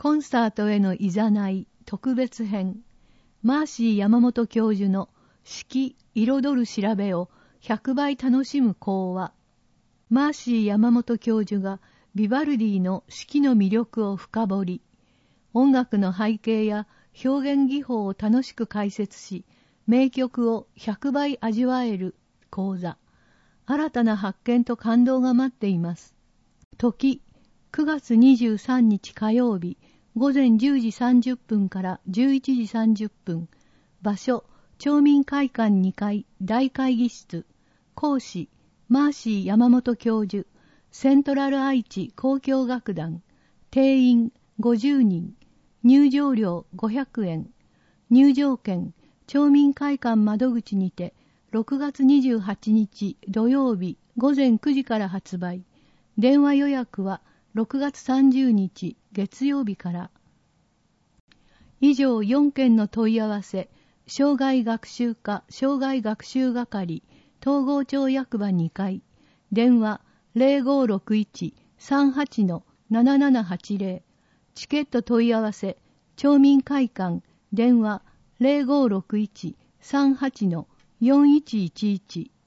コンサートへのいざない特別編、マーシー山本教授の四季彩る調べを100倍楽しむ講話。マーシー山本教授がビバルディの四季の魅力を深掘り、音楽の背景や表現技法を楽しく解説し、名曲を100倍味わえる講座。新たな発見と感動が待っています。時、9月23日火曜日、午前10時30分から11時30分。場所、町民会館2階大会議室。講師、マーシー山本教授。セントラル愛知交響楽団。定員50人。入場料500円。入場券、町民会館窓口にて、6月28日土曜日午前9時から発売。電話予約は6月30日月曜日から。以上4件の問い合わせ、生涯学習課生涯学習係、東郷町役場2階、電話0561-38-7780、チケット問い合わせ、町民会館、電話0561-38-4111